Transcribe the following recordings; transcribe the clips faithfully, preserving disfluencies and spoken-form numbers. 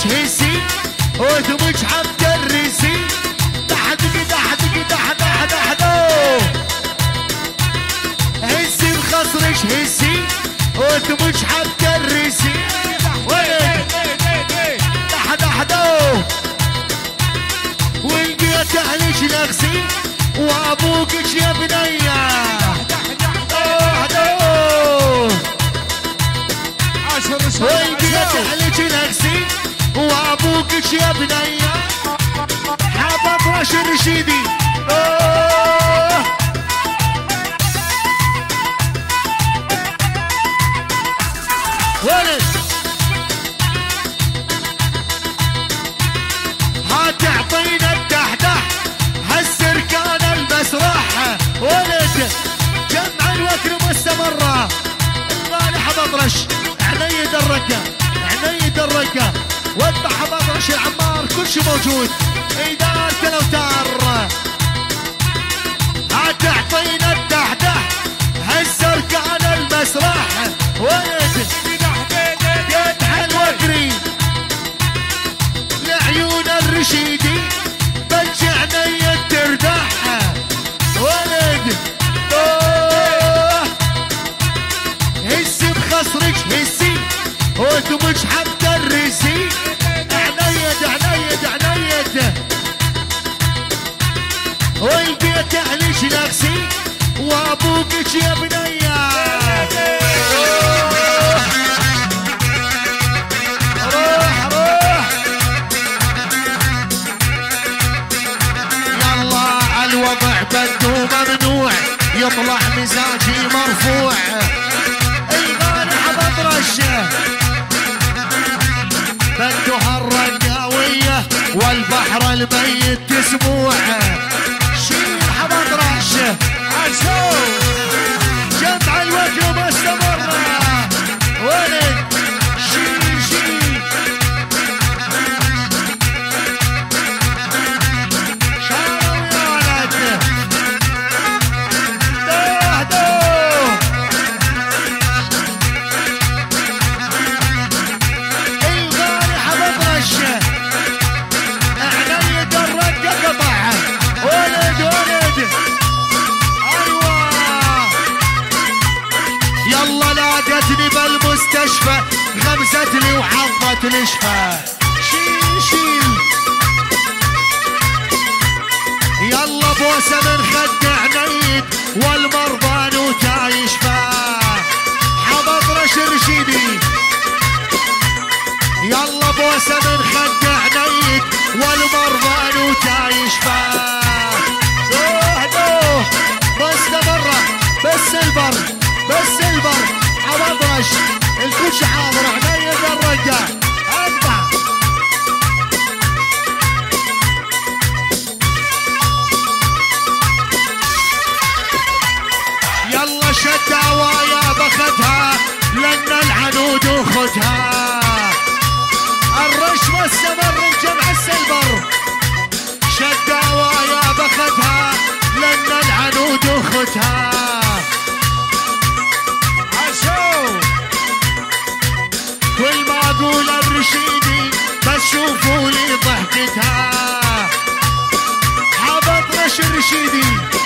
هسي ودمج حمد الرسي دحدق دحدق دح دح دح دو هسي بخصرش هسي ودمج حمد الرسي ولد دح دح دو والبيت اهلش نغسي وابوكش يا بنية والبيت اهلش نغسي وابوكش يا بنية حبط رش رشيدي ولد هتعطينا الدحدح هالسركان المسرح ولد جمع الوكر مستمرة الغالي حبط رش عيني دركة عيني دركة وضع حبط رش العمار كل شي موجود إدارة الأوتار هتعطينا الدحدح هالسركان المسرح ولد يدح الوكري لعيون الرشيدي بجعني تردح ولد اوه هسي بخصرك هسي ودمج حمد الرسي عنيد عنيد عنيد والبيت اهلش نفسي وابوكش يا بنية روح روح يلا الوضع بده ممنوع يطلع مزاجي مرفوع الغالي حبط رشه بده هالرقاوية والبحر الميت تسموع شيل حبط رشه عشو جمع الوجه مستمرة ولد شيل شيل شارو يا ولد دوه دوه الغالي حبط رشه اعني درك قطع ولد ولد يلا نادتني بالمستشفى غمزتني وحظت الاشفى شيل شيل يلا بوسه من خد عنيد والمرضى نوتا يشفى حبط رش رشيدي يلا بوسه من خد عنيد والمرضى نوتا يشفى دوه دوه مستمرة بس البر بس البر حبط رش الكوش حاضر عنيد الرقة اقطع يلا شداوايا بختها لان العنود وخدها الرش مستمر الجمع السلبر شداوايا بختها لان العنود وخدها كل ما اقول الرشيدي بس شوفوا لي ضحكتها حبط رش الرشيدي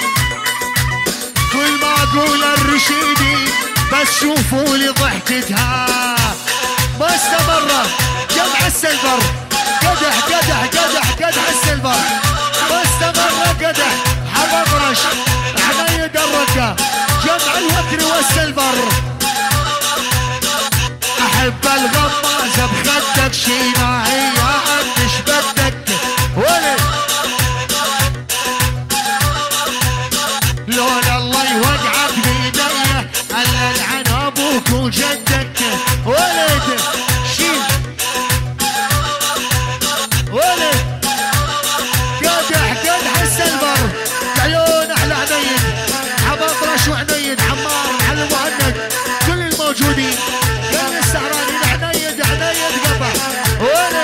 كل ما اقول الرشيدي بس شوفوا لي ضحكتها مستمرة جمع السلفر قدح قدح قدح قدح السلفر مستمرة قدح حبط رش عنيد الرقة جمع الوكر والسلفر احب الغمازة بخدك شيناعية قدش بدك ولد لون الله يوقعك بيديا الا العن ابوك وجدك ولد شيل ولد قدح قدح السلفر بعيون احلى عنيد حبط رش وعنيد عمار على المهند كل الموجودين كل السهرانين عنيد عنيد قطع ولد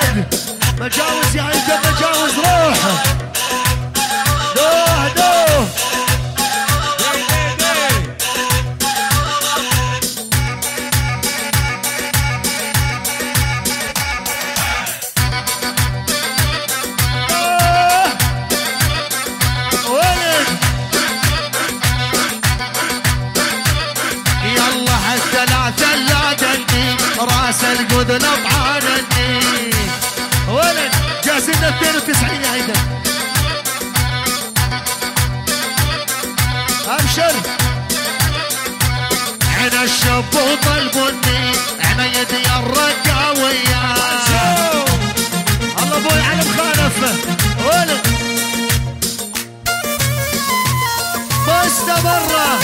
راس القذل بعانني ولد جاهزين اثنين وتسعين يا هيدا ابشر عين الشبوط البني عنيد يا الرقاوية الله ابوي على مخالفه ولد مستمرة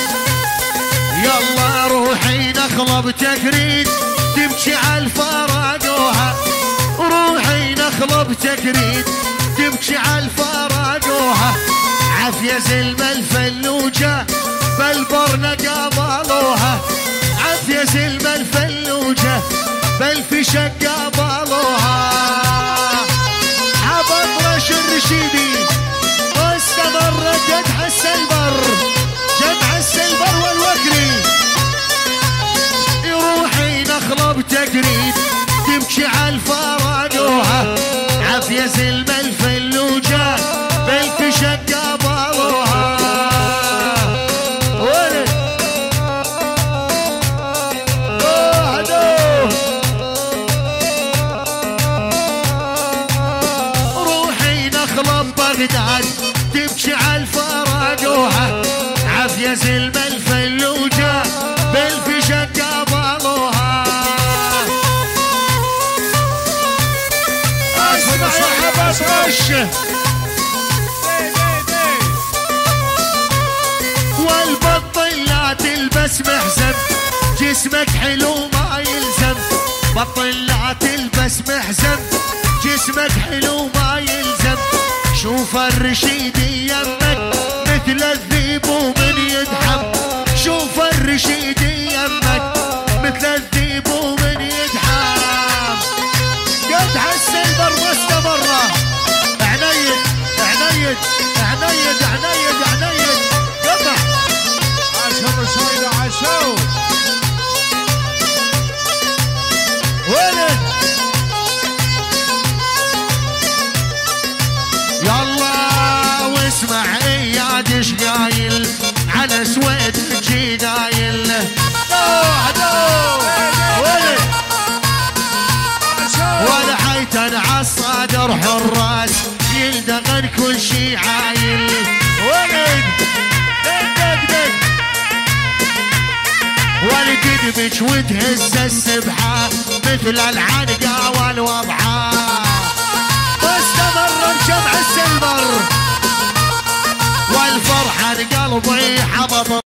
يلا روحي نخلة بتكريد تمشي على الفراقوها روحي نخلة بتكريد تمشي على الفراقوها عافية زلمة الفلوجة بالبرنة قابلوها عافية زلمة الفلوجة بالفشة قابلوها حبط رش الرشيدي واستمر جدع السلبر جدع السلبر والوكري يروحي نخلة بتقريد تمشي على الفراقوها عافية زلمة الفلوجة بالفشة قابلوها ولد روحي نخلة ببغداد تمشي على الفراقوها عافية زلمة الفلوجة بالفشة قابلوها اسمع يا حبس وشه والبطل لا تلبس محزم جسمك حلو ما يلزم بطل لا تلبس محزم جسمك حلو ما يلزم شوف الرشيد يمك مثل الذيب ومن يدحم شوف الرشيد يمك مثل الذيب ومن يدحم قدح السلبر مستمرة عنيد عنيد عنيد عنيد عنيد قدح عاشوا رشيدة عاشوا ولد يلا واسمع اياد ايش قايل على سويد تجي قايل دوح دوح ولد ولا حيتن عالصدر حراس يلدغن كل شي عايل ولد دق دق دق والقدمج وتهز السبحة مثل العنقة والوضحة واستمر بجمع السلبر والفرحة قلبي حبط